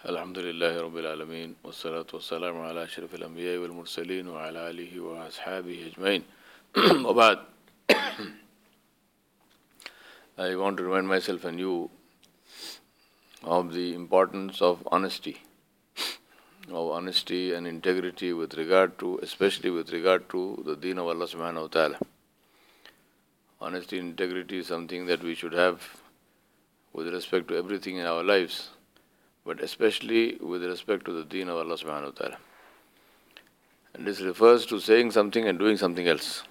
الحمد لله رب العالمين والصلاة والسلام على أشرف الأنبياء والمرسلين وعلى آله وأصحابه أجمعين وبعد. I want to remind myself and you of the importance of honesty and integrity with regard to, especially with regard to the deen of Allah subhanahu wa ta'ala. Honesty and integrity is something that we should have with respect to everything in our lives, but especially with respect to the deen of Allah subhanahu wa ta'ala. And this refers to saying something and doing something else.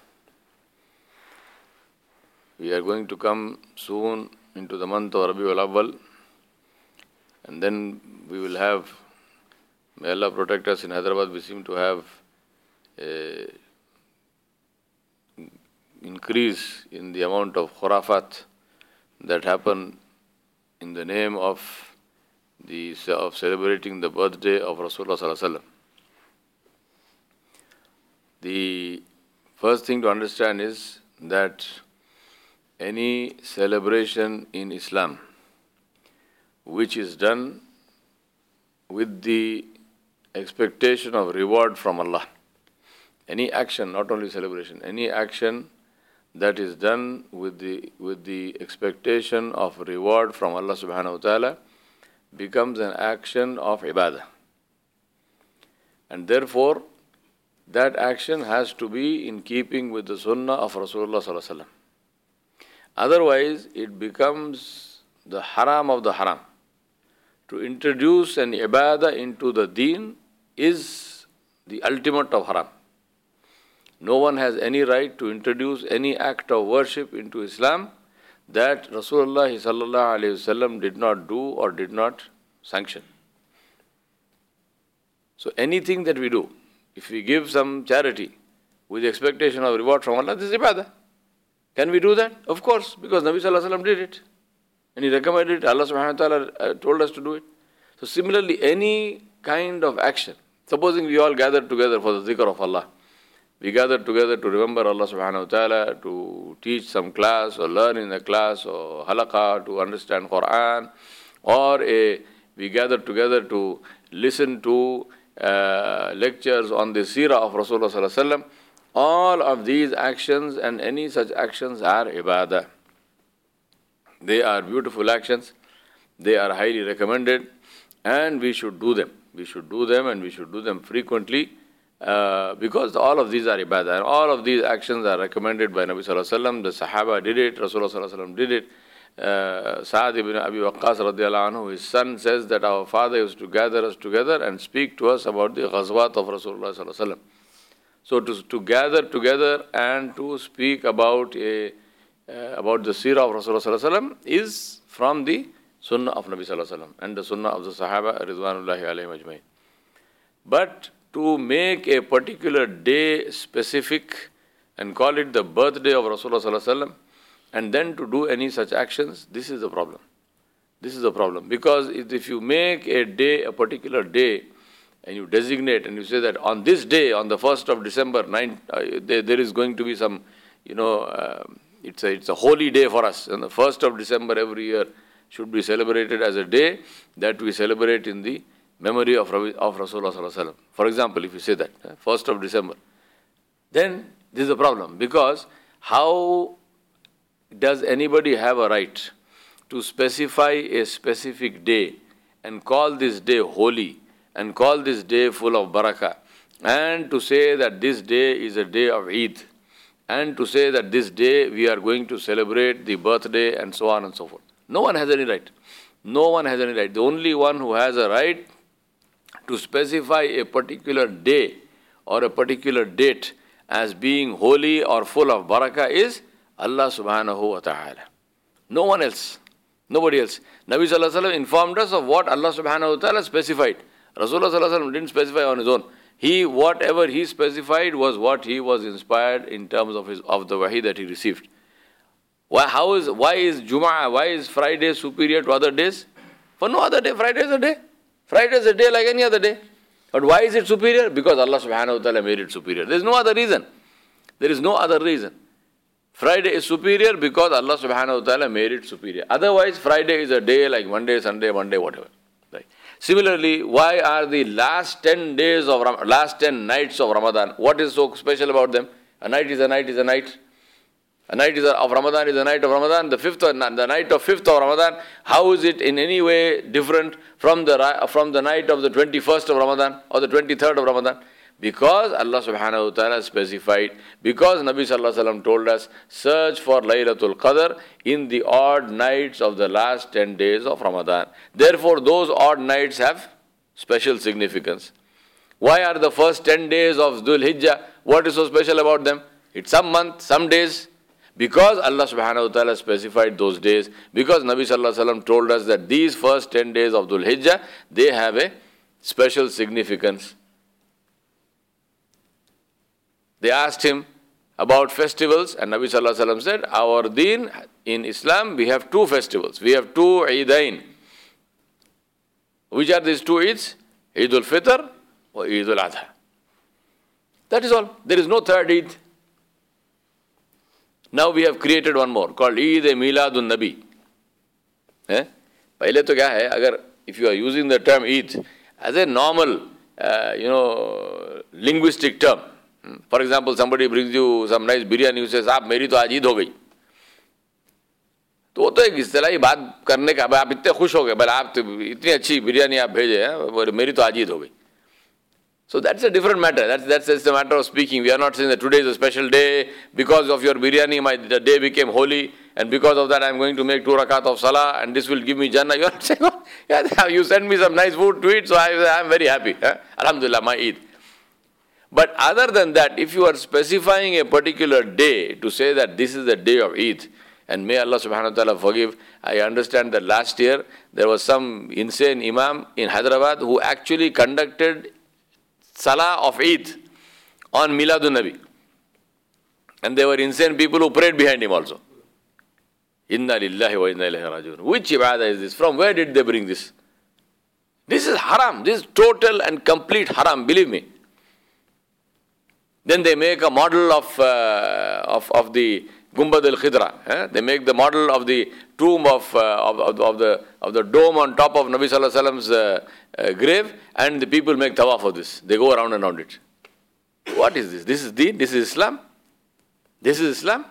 We are going to come soon into the month of Rabiul Awwal, and then we will have, may Allah protect us, in Hyderabad we seem to have a increase in the amount of khurafat that happen in the name of celebrating the birthday of Rasulullah sallallahu alaihi wasallam. The first thing to understand is that any celebration in Islam which is done with the expectation of reward from Allah, any action, not only celebration, any action that is done with the expectation of reward from Allah subhanahu wa ta'ala becomes an action of ibadah. And therefore, that action has to be in keeping with the sunnah of Rasulullah sallallahu alaihi wasallam. Otherwise, it becomes the haram of the haram. To introduce an ibadah into the deen is the ultimate of haram. No one has any right to introduce any act of worship into Islam that Rasulullah sallallahu alaihi wasallam did not do or did not sanction. So anything that we do, if we give some charity with the expectation of reward from Allah, this is ibadah. Can we do that? Of course, because Nabi sallallahu alaihi wasallam did it. And he recommended it. Allah subhanahu wa ta'ala told us to do it. So similarly, any kind of action, supposing we all gather together for the zikr of Allah, we gather together to remember Allah subhanahu wa ta'ala, to teach some class or learn in a class or halaqah, to understand Quran, or we gather together to listen to lectures on the seerah of Rasulullah sallallahu alaihi wasallam. All of these actions and any such actions are ibadah. They are beautiful actions. They are highly recommended, and we should do them. We should do them, and we should do them frequently, because all of these are ibadah, and all of these actions are recommended by Nabi sallallahu alaihi wasallam. The Sahaba did it. Rasulullah sallallahu alaihi wasallam did it. Sa'ad ibn Abi Waqqas radiyallahu anhu, his son, says that our father used to gather us together and speak to us about the ghazwat of Rasulullah sallallahu alaihi wasallam. So to gather together and to speak about the seerah of Rasulullah sallallahu alaihi wasallam is from the sunnah of Nabi sallallahu alaihi wasallam and the sunnah of the Sahaba ridwanullahi alayhim ajmain. But to make a particular day specific and call it the birthday of Rasulullah sallallahu alaihi wasallam and then to do any such actions, this is the problem. This is the problem, because if you make a day, a particular day, and you designate and you say that on this day, on the 1st of December, there is going to be some, it's a holy day for us. And the 1st of December every year should be celebrated as a day that we celebrate in the memory of Rasulullah sallallahu alaihi wasallam. For example, if you say that, 1st of December, then this is a problem, because how does anybody have a right to specify a specific day and call this day holy and call this day full of barakah, and to say that this day is a day of Eid, and to say that this day we are going to celebrate the birthday and so on and so forth? No one has any right. No one has any right. The only one who has a right to specify a particular day or a particular date as being holy or full of barakah is Allah subhanahu wa ta'ala. No one else. Nobody else. Nabi sallallahu alaihi wasallam informed us of what Allah subhanahu wa ta'ala specified. Rasulullah sallallahu alaihi wasallam didn't specify on his own. Whatever he specified was what he was inspired in terms of the wahi that he received. Why is Jum'ah, why is Friday superior to other days? For no other day. Friday is a day. Friday is a day like any other day. But why is it superior? Because Allah subhanahu wa ta'ala made it superior. There is no other reason. There is no other reason. Friday is superior because Allah subhanahu wa ta'ala made it superior. Otherwise, Friday is a day like Monday, Sunday, Monday, whatever. Right. Similarly, why are the last 10 days of last 10 nights of Ramadan? What is so special about them? A night is a night is a night. A night of Ramadan is a night of Ramadan. The night of 5th of Ramadan, how is it in any way different from the night of the 21st of Ramadan or the 23rd of Ramadan? Because Allah subhanahu wa ta'ala specified, because Nabi sallallahu alaihi wasallam told us, search for Laylatul Qadr in the odd nights of the last 10 days of Ramadan. Therefore, those odd nights have special significance. Why are the first 10 days of Dhul Hijjah, what is so special about them? It's some month, some days. Because Allah subhanahu wa ta'ala specified those days, because Nabi sallallahu alaihi wasallam told us that these first 10 days of Dhul Hijjah, they have a special significance. They asked him about festivals, and Nabi sallallahu alaihi wasallam said, our deen in Islam, we have 2 festivals. We have 2 Eidain. Which are these 2 Eids? Eid al-Fitr or Eid al-Adha. That is all. There is no third Eid. Now we have created one more called Eid-e-Miladun Nabi. पहले तो क्या है, अगर if you are using the term Eid as a normal, linguistic term. For example, somebody brings you some nice biryani, you say, साहब मेरी तो आज ईद हो गई. तो वो तो एक इस्तेलाही बात करने का, आप इतने खुश हो गए, भले आप इतनी अच्छी बिरयानी आप भेजे हैं, मेरी तो आज ईद हो गई. So that's a different matter. That's a matter of speaking. We are not saying that today is a special day. Because of your biryani, the day became holy. And because of that, I'm going to make 2 rakat of salah. And this will give me Jannah. You are not saying, oh, yeah, you send me some nice food to eat. So I'm very happy. Alhamdulillah, my Eid. But other than that, if you are specifying a particular day to say that this is the day of Eid, and may Allah subhanahu wa ta'ala forgive, I understand that last year there was some insane imam in Hyderabad who actually conducted Salah of Eid on Miladun Nabi. And there were insane people who prayed behind him also. Inna lillahi wa inna ilaihi raji'un. Which ibadah is this? From where did they bring this? This is haram. This is total and complete haram, believe me. Then they make a model of the Gumbad al-Khidra. They make the model of the tomb of the dome on top of Nabi sallallahu alaihi wasallam's grave, and the people make tawaf of this. They go around and around it. What is this? This is Deen? This is Islam? This is Islam?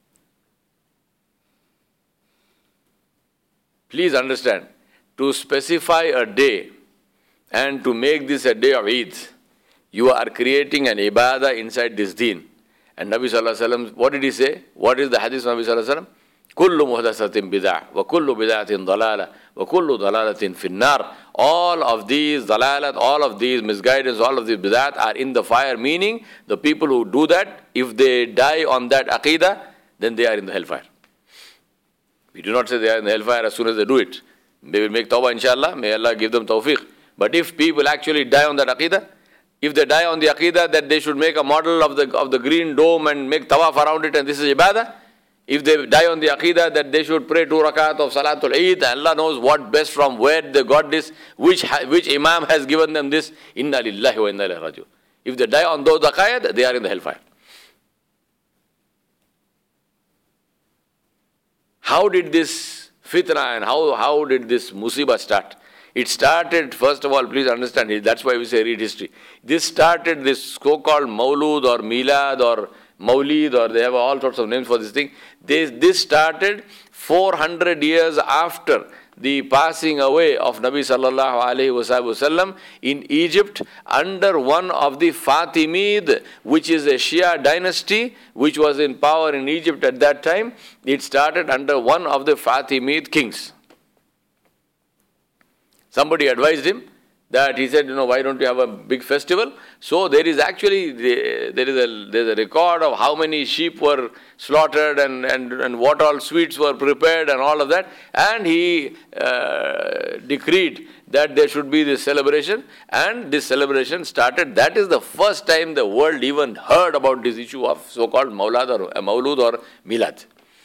Please understand, to specify a day and to make this a day of Eid, you are creating an ibadah inside this Deen. And Nabi sallallahu alaihi wasallam, what did he say? What is the hadith of Nabi sallallahu alaihi wasallam? Kullu muhdathatin bid'ah wa kullu bid'atin dalalah wa kullu dalalatin finnar. All of these dalalat, all of these misguidance, all of these bid'at are in the fire, meaning the people who do that, if they die on that aqidah, then they are in the hellfire. We do not say they are in the hellfire as soon as they do it. They will make tawbah inshallah, may Allah give them tawfiq. But if people actually die on that aqidah, if they die on the aqidah that they should make a model of the green dome and make tawaf around it and this is ibadah, if they die on the aqidah that they should pray 2 rakat of Salatul Eid, Allah knows what best from where they got this, which imam has given them this, inna lillahi wa inna ilaihi raji'un. If they die on those aqaid, they are in the hellfire. How did this fitna and how did this musibah start? It started, first of all, please understand, that's why we say read history. This started, this so-called Maulud or Milad or Maulid, or they have all sorts of names for this thing. This started 400 years after the passing away of Nabi sallallahu alaihi wasallam in Egypt under one of the Fatimid, which is a Shia dynasty which was in power in Egypt at that time. It started under one of the Fatimid kings. Somebody advised him that he said, why don't you have a big festival? So there is actually, there's a record of how many sheep were slaughtered and what all sweets were prepared and all of that. And he decreed that there should be this celebration, and this celebration started. That is the first time the world even heard about this issue of so-called Maulud or Milad.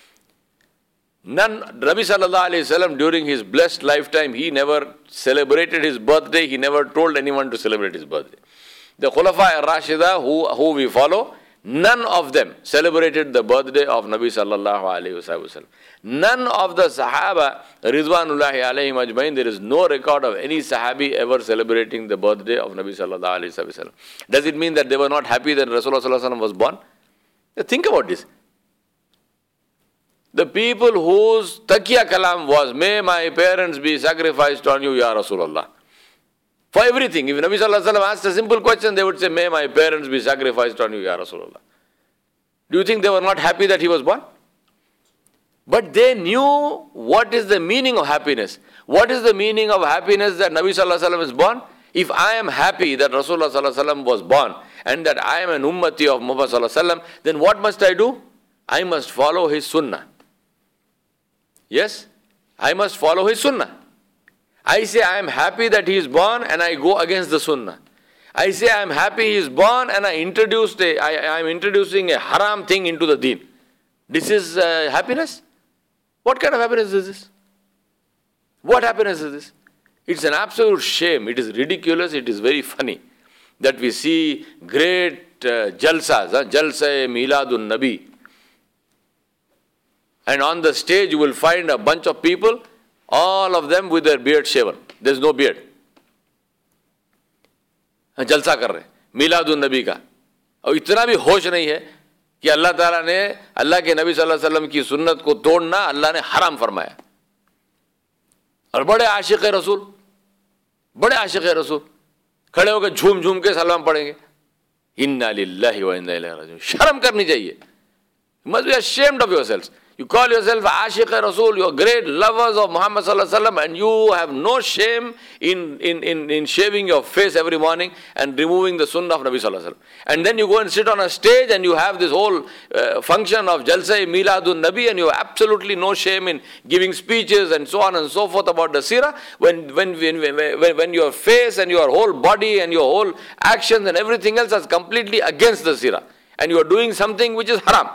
Nabi sallallahu alayhi wasallam during his blessed lifetime, he never celebrated his birthday. He never told anyone to celebrate his birthday. The Khulafa al-Rashida who we follow None of them celebrated the birthday of Nabi sallallahu alayhi wasallam. None of the Sahaba, Ridwanullahi alayhim ajmain, there is no record of any Sahabi ever celebrating the birthday of Nabi sallallahu alayhi wasallam. Does it mean that they were not happy that Rasulullah sallallahu alayhi wasallam was born? Think about this. The people whose taqiyya kalam was, may my parents be sacrificed on you, Ya Rasulullah. For everything. If Nabi sallallahu alayhi wasallam asked a simple question, they would say, may my parents be sacrificed on you, Ya Rasulullah. Do you think they were not happy that he was born? But they knew what is the meaning of happiness. What is the meaning of happiness that Nabi sallallahu alayhi wasallam is born? If I am happy that Rasulullah sallallahu alayhi wasallam was born and that I am an ummati of Muhammad sallallahu alayhi wasallam, then what must I do? I must follow his sunnah. Yes? I must follow his sunnah. I say I am happy that he is born and I go against the sunnah. I say I am happy he is born and I am introducing a haram thing into the deen. This is happiness? What kind of happiness is this? What happiness is this? It's an absolute shame. It is ridiculous. It is very funny that we see great jalsas, Jalsa-e Miladun Nabi. And on the stage you will find a bunch of people, all of them with their beard shaven. There's no beard. जलसा कर रहे हैं मीलादुन नबी का, और इतना भी होश नहीं है कि अल्लाह ताला ने अल्लाह के नबी सल्लल्लाहु अलैहि वसल्लम की सुन्नत को तोड़ना अल्लाह ने हराम फरमाया. और बड़े आशिक रसूल, बड़े आशिक रसूल खड़े होकर झूम झूम के सलाम पढ़ेंगे. इन्ना लिल्लाहि व इन्ना इलैहि राजिऊन. शर्म करनी चाहिए. You must be ashamed of yourselves. You call yourself Ashiq Rasul, you are great lovers of Muhammad sallallahu alaihi wasallam, and you have no shame in shaving your face every morning and removing the sunnah of Nabi sallallahu alaihi wasallam. And then you go and sit on a stage and you have this whole function of Jalsa-e Miladun Nabi, and you have absolutely no shame in giving speeches and so on and so forth about the seerah, when your face and your whole body and your whole actions and everything else is completely against the seerah, and you are doing something which is haram.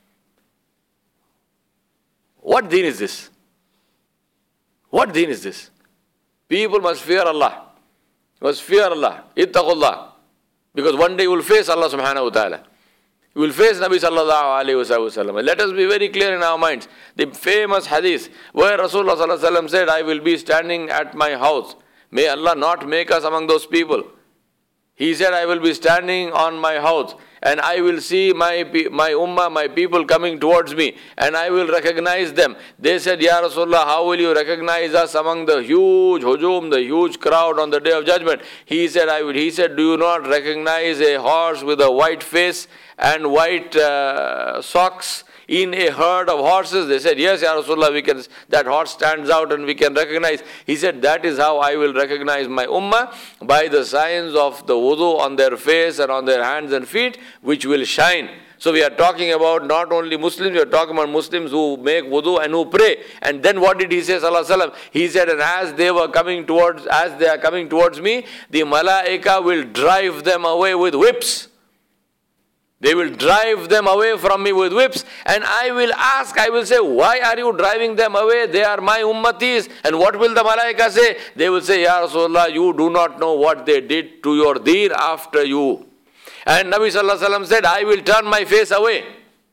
What deen is this? What deen is this? People must fear Allah. You must fear Allah. Ittaqullah. Because one day you will face Allah subhanahu wa ta'ala. You will face Nabi sallallahu alayhi wa sallam. Let us be very clear in our minds. The famous hadith where Rasulullah sallallahu alayhi wa sallam said, I will be standing at my house. May Allah not make us among those people. He said, I will be standing on my house and I will see my ummah, my people coming towards me, and I will recognize them. They said, Ya Rasulullah, how will you recognize us among the huge hujum, the huge crowd on the day of judgment? He said, He said, do you not recognize a horse with a white face and white socks in a herd of horses? They said, yes, Ya Rasulullah, that horse stands out and we can recognize. He said, that is how I will recognize my ummah, by the signs of the wudu on their face and on their hands and feet, which will shine. So we are talking about not only Muslims, we are talking about Muslims who make wudu and who pray. And then what did he say, sallallahu alaihi wasallam? He said, and as they are coming towards me, the malaika will drive them away with whips. They will drive them away from me with whips, and I will say, why are you driving them away? They are my ummatis. And what will the malaika say? They will say, Ya Rasulullah, you do not know what they did to your deen after you. And Nabi sallallahu alaihi wasallam said, I will turn my face away.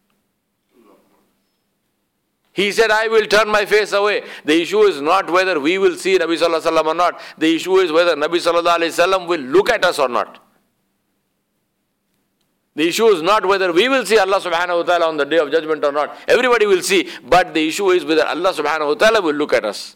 He said, I will turn my face away. The issue is not whether we will see Nabi sallallahu alaihi wasallam or not. The issue is whether Nabi sallallahu alaihi wasallam will look at us or not. The issue is not whether we will see Allah subhanahu wa ta'ala on the day of judgment or not. Everybody will see. But the issue is whether Allah subhanahu wa ta'ala will look at us.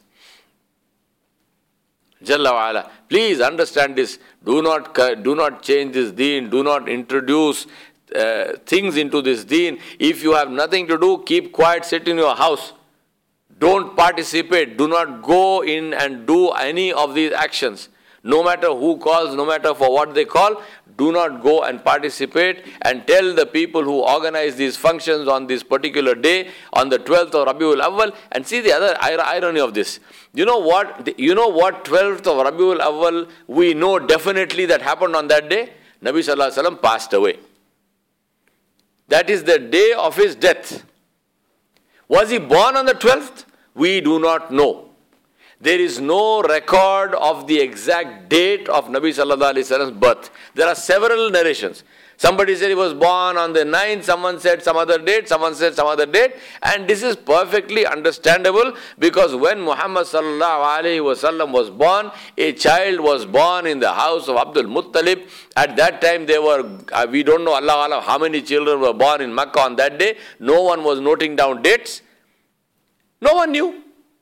Jalla wa ala. Please understand this. Do not change this deen. Do not introduce things into this deen. If you have nothing to do, keep quiet, sit in your house. Don't participate. Do not go in and do any of these actions. No matter who calls, no matter for what they call, do not go and participate, and tell the people who organize these functions on this particular day, on the 12th of Rabiul Awwal, and see the other irony of this. You know what 12th of Rabiul Awwal we know definitely that happened on that day? Nabi Sallallahu Alaihi Wasallam passed away. That is the day of his death. Was he born on the 12th? We do not know. There is no record of the exact date of Nabi Sallallahu Alaihi Wasallam's birth. There are several narrations. Somebody said he was born on the 9th, someone said some other date, someone said some other date. And this is perfectly understandable, because when Muhammad sallallahu alaihi wasallam was born, a child was born in the house of Abdul Muttalib. At that time they were, we don't know Allah how many children were born in Makkah on that day. No one was noting down dates. No one knew.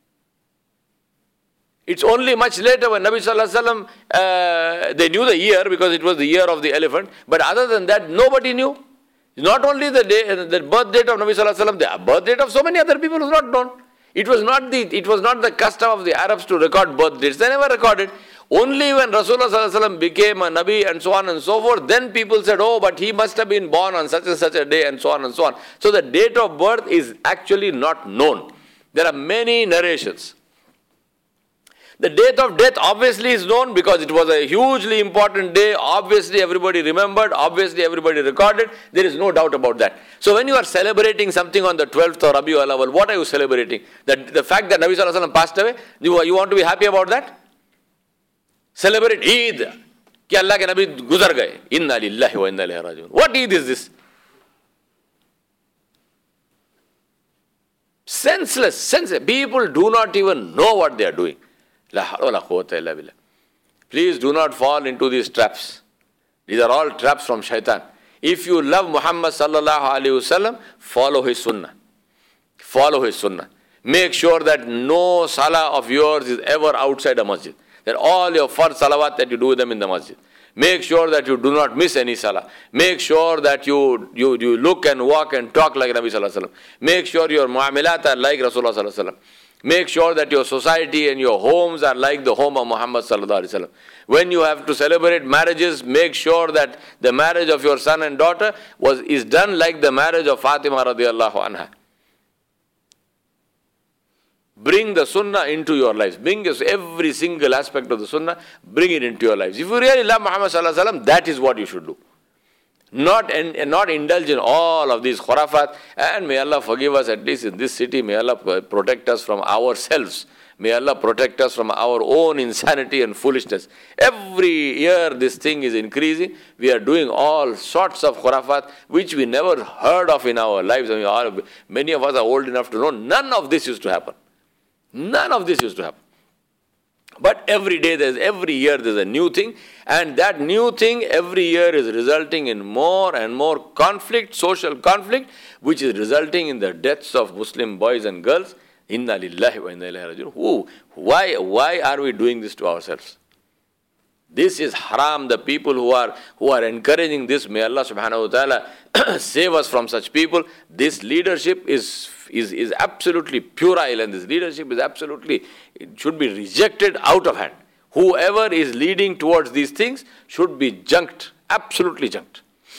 It's only much later when Nabi Sallallahu Alaihi Wasallam, they knew the year because it was the year of the elephant. But other than that, nobody knew. Not only the day, the birth date of Nabi Sallallahu Alaihi Wasallam, the birth date of so many other people was not known. It was not the custom of the Arabs to record birth dates. They never recorded. Only when Rasulullah Sallallahu Alaihi Wasallam became a Nabi and so on and so forth, then people said, oh, but he must have been born on such and such a day and so on and so on. So the date of birth is actually not known. There are many narrations. The date of death obviously is known because it was a hugely important day. Obviously everybody remembered. Obviously everybody recorded. There is no doubt about that. So when you are celebrating something on the 12th of Rabiul Awwal, what are you celebrating? The fact that Nabi Sallallahu Alaihi Wasallam passed away? You want to be happy about that? Celebrate Eid. Ki Allah ke Nabi guzar gaye. Inna lillahi wa inna ilayhi rajiun. What Eid is this? Senseless. People do not even know what they are doing. Please do not fall into these traps. These are all traps from shaitan. If you love Muhammad sallallahu alaihi wasallam, follow his sunnah. Follow his sunnah. Make sure that no salah of yours is ever outside a masjid. That all your first salawat that you do them in the masjid. Make sure that you do not miss any salah. Make sure that you look and walk and talk like Nabi sallallahu alaihi wasallam. Make sure your mu'amilat are like Rasulullah sallallahu alaihi wasallam. Make sure that your society and your homes are like the home of Muhammad sallallahu alaihi wasallam. When you have to celebrate marriages, make sure that the marriage of your son and daughter is done like the marriage of Fatima radiallahu anha. Bring the sunnah into your lives. Bring every single aspect of the sunnah, bring it into your lives. If you really love Muhammad sallallahu alaihi wasallam, that is what you should do. Not indulge in all of these khurafat. And may Allah forgive us, at least in this city. May Allah protect us from ourselves. May Allah protect us from our own insanity and foolishness. Every year this thing is increasing. We are doing all sorts of khurafat which we never heard of in our lives. Many of us are old enough to know none of this used to happen. None of this used to happen. But every year there's a new thing, and that new thing every year is resulting in more and more conflict, social conflict, which is resulting in the deaths of Muslim boys and girls. Inna lillahi wa inna ilayhi rajiun. Why are we doing this to ourselves? This is haram. The people who are encouraging this, may Allah subhanahu wa ta'ala save us from such people. This leadership is absolutely puerile, and this leadership is it should be rejected out of hand. Whoever is leading towards these things should be junked, absolutely junked.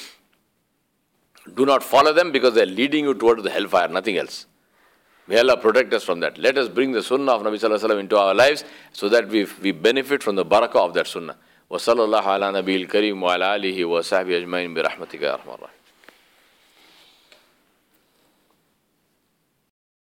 Do not follow them because they are leading you towards the hellfire, nothing else. May Allah protect us from that. Let us bring the sunnah of Nabi Sallallahu Alaihi Wasallam into our lives so that we benefit from the barakah of that sunnah. Wa sallallahu ala nabiyil kareem wa ala alihi wa sahbihi ajmain bi rahmatika ya arhamar rahim.